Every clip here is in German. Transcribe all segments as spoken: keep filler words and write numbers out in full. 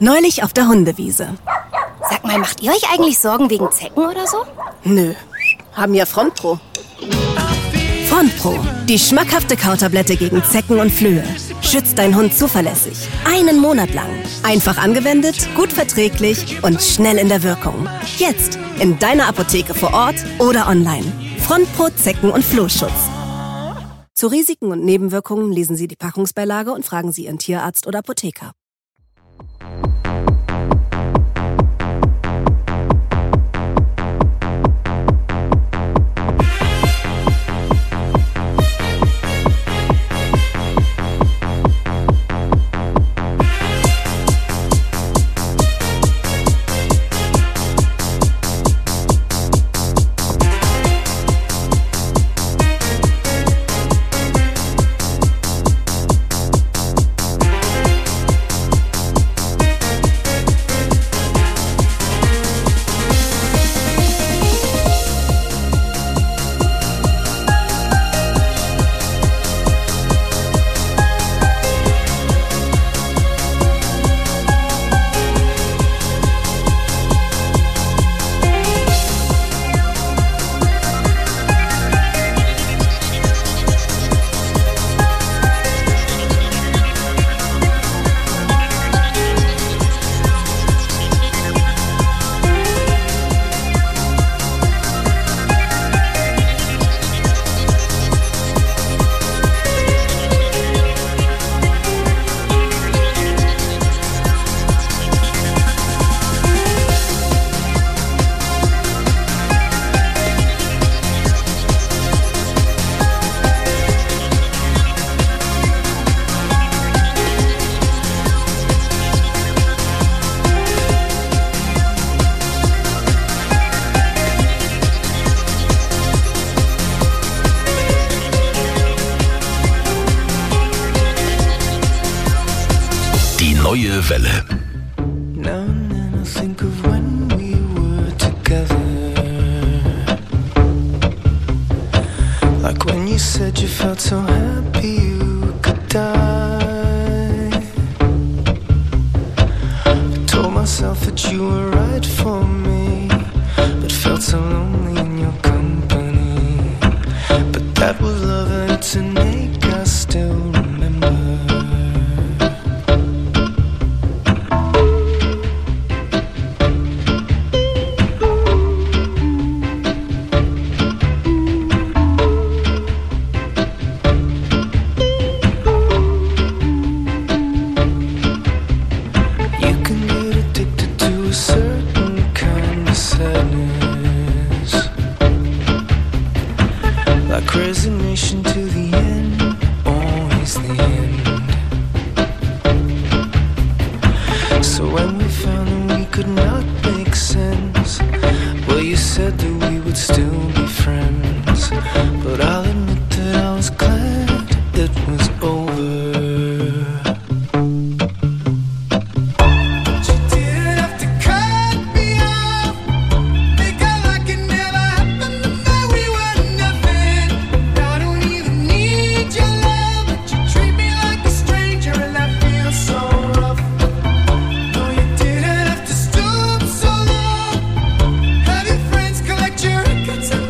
Neulich auf der Hundewiese. Sag mal, macht ihr euch eigentlich Sorgen wegen Zecken oder so? Nö, haben ja Frontpro. Frontpro, die schmackhafte Kautablette gegen Zecken und Flöhe. Schützt deinen Hund zuverlässig. Einen Monat lang. Einfach angewendet, gut verträglich und schnell in der Wirkung. Jetzt in deiner Apotheke vor Ort oder online. Frontpro Zecken- und Flohschutz. Zu Risiken und Nebenwirkungen lesen Sie die Packungsbeilage und fragen Sie Ihren Tierarzt oder Apotheker. Neue Welle. Now and then I think of when we were together. Like when you said you felt so happy you could die. I told myself that you were right for me, but felt so lonely in your company. But that was love and it's an ache I still remember. Resignation to the end, always the end. So when we found that we could not make sense, well, you said that we would still be friends. But I'll admit that I was glad it was over. It's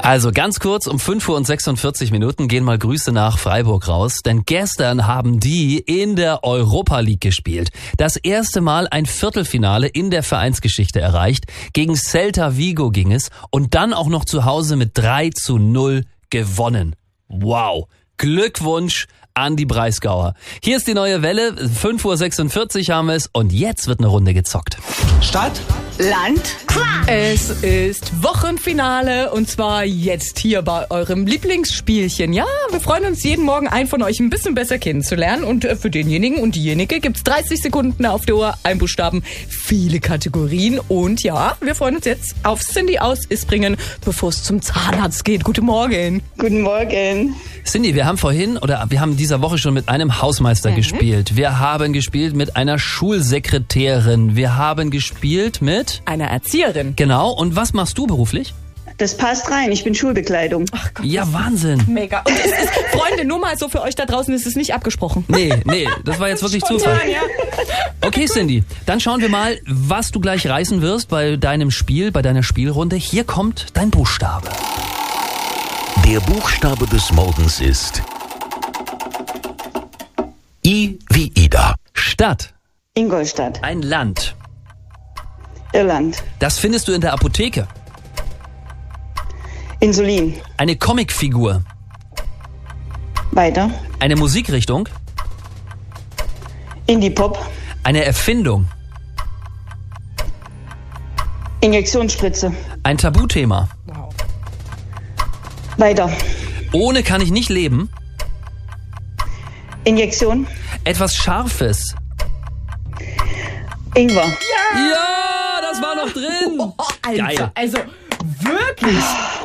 Also ganz kurz, um fünf Uhr und sechsundvierzig Minuten gehen mal Grüße nach Freiburg raus, denn gestern haben die in der Europa League gespielt. Das erste Mal ein Viertelfinale in der Vereinsgeschichte erreicht. Gegen Celta Vigo ging es und dann auch noch zu Hause mit drei zu null gewonnen. Wow, Glückwunsch an die Breisgauer. Hier ist die neue Welle, fünf Uhr sechsundvierzig haben wir es und jetzt wird eine Runde gezockt. Stadt, Land, Es ist Wochenfinale und zwar jetzt hier bei eurem Lieblingsspielchen. Ja, wir freuen uns jeden Morgen, einen von euch ein bisschen besser kennenzulernen und für denjenigen und diejenige gibt's dreißig Sekunden auf der Uhr, ein Buchstaben, viele Kategorien und ja, wir freuen uns jetzt auf Cindy aus Isbringen, bevor es zum Zahnarzt geht. Guten Morgen. guten Morgen. Cindy, wir haben vorhin oder wir haben dieser Woche schon mit einem Hausmeister mhm. gespielt. Wir haben gespielt mit einer Schulsekretärin. Wir haben gespielt mit einer Erzieherin. Genau. Und was machst du beruflich? Das passt rein, ich bin Schulbekleidung. Ach Gott, ja, Wahnsinn. Mega. Und es ist, Freunde, nur mal so für euch da draußen, ist es nicht abgesprochen. Nee, nee, das war jetzt wirklich Zufall. Okay, Cindy, dann schauen wir mal, was du gleich reißen wirst bei deinem Spiel, bei deiner Spielrunde. Hier kommt dein Buchstabe. Der Buchstabe des Morgens ist I wie Ida. Stadt. Ingolstadt. Ein Land. Irland. Das findest du in der Apotheke. Insulin. Eine Comicfigur. Weiter. Eine Musikrichtung. Indie-Pop. Eine Erfindung. Injektionsspritze. Ein Tabuthema. Weiter. Ohne kann ich nicht leben. Injektion. Etwas Scharfes. Ingwer. Ja, das war noch drin. Oh, Alter, Geil. also wirklich.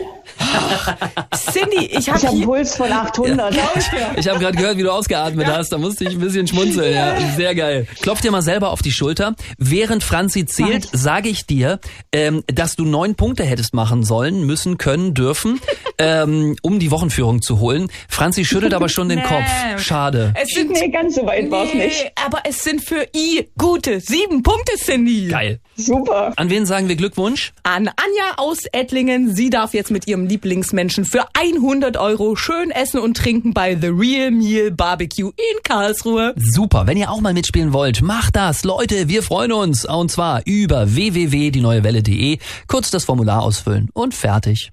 Cindy, ich habe Ich habe einen hier... Puls von achthundert. Ich habe gerade gehört, wie du ausgeatmet hast. Da musste ich ein bisschen schmunzeln. Ja, sehr geil. Klopf dir mal selber auf die Schulter. Während Franzi zählt, sage ich dir, ähm, dass du neun Punkte hättest machen sollen, müssen, können, dürfen, ähm, um die Wochenführung zu holen. Franzi schüttelt aber schon den Nee. Kopf. Schade. Es sind, Nee, ganz so weit war's nee, nicht. aber es sind für I gute sieben Punkte, Cindy. Geil. Super. An wen sagen wir Glückwunsch? An Anja aus Ettlingen. Sie darf jetzt mit ihrem Lieblingsmenschen für hundert Euro schön essen und trinken bei The Real Meal Barbecue in Karlsruhe. Super. Wenn ihr auch mal mitspielen wollt, macht das. Leute, wir freuen uns. Und zwar über w w w punkt die neue welle punkt de. Kurz das Formular ausfüllen und fertig.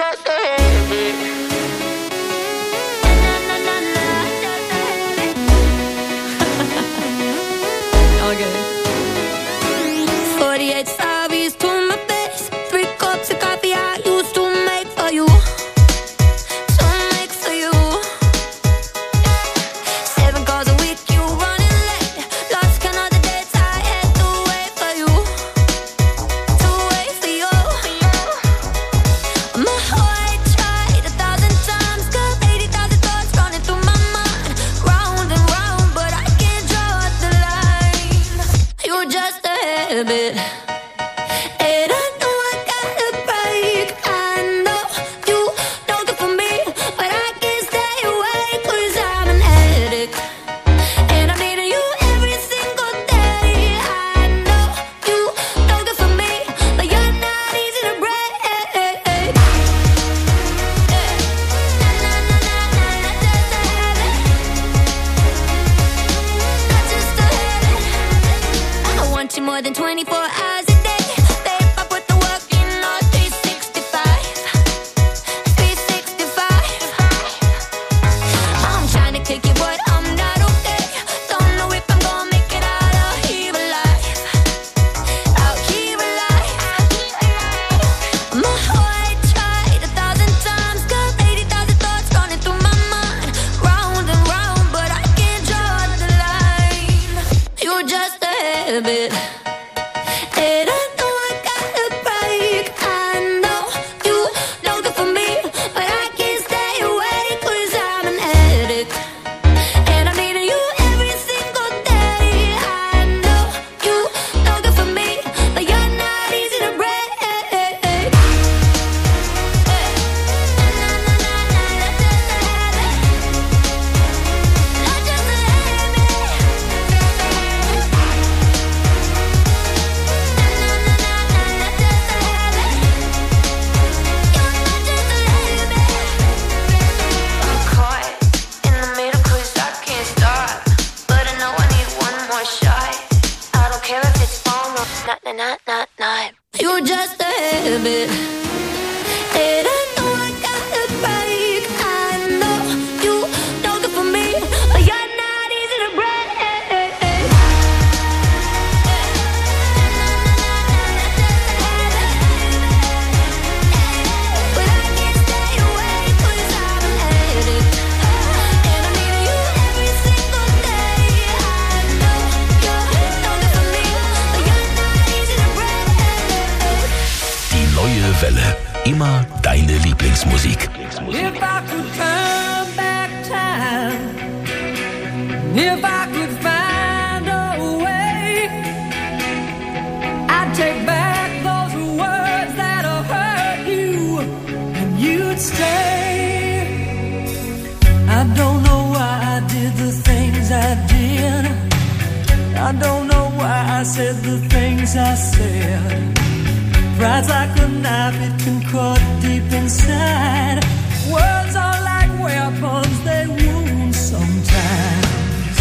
forty-eight Savis to my face, three cups of coffee I used to make for you, to make for you. Seven calls a week, you running late, lost count of the dates I had to wait for you, to wait for you. My heart tried a thousand night. You're just a habit. And I know I got a break. I know you don't good for me. But you're not easy to break. But I can't stay away 'cause I'm an addict. And I need you every single day. I know you don't good for me. But you're not easy to break. Die neue Welle. Immer deine Lieblingsmusik. If I could turn back time, if I could find a way, I'd take back those words that'll hurt you, and you'd stay. I don't know why I did the things I did. I don't know why I said the things I said. Pride's like a knife, it can cut deep inside. Words are like weapons, they wound sometimes.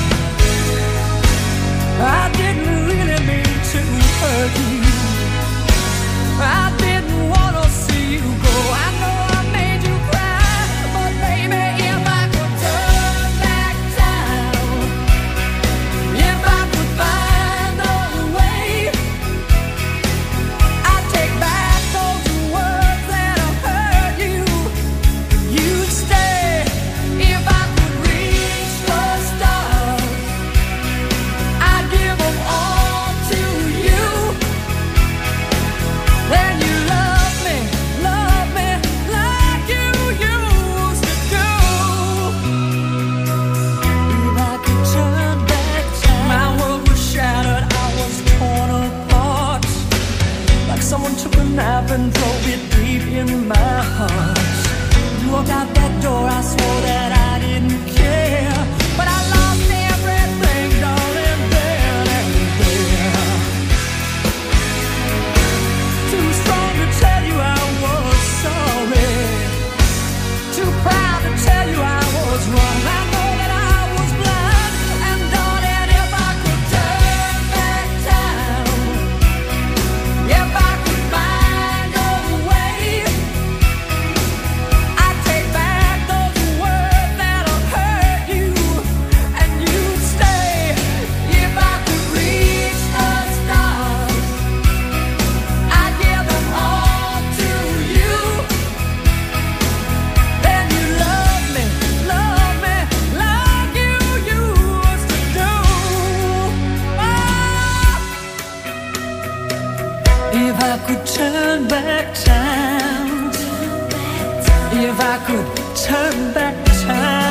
I didn't really mean to hurt you. I didn't want to see you go. I know I made you cry, but baby, if I could turn back time, if I could find a way, I'd take back those words that'll hurt you. You'd stay if I could reach the stars. I'd give them all to you. Then you love me, love me like you used to do. If I could turn back time, my world was shattered, I was torn apart. Like someone took a knife and drove it deep in my heart. You walked out that door, I swore that I didn't care. But I lost everything, darling, then and there. Too strong to tell you I was sorry. Too proud to tell you I was wrong. I know that I was blind. And darling, if I could turn back time, if I could find a way, I'd take back those words that'll hurt you, and you'd stay. If I could reach the stars, I'd give them all to you. Then you love me, love me like you used to do. Oh. If I could turn back time, if I could turn back time.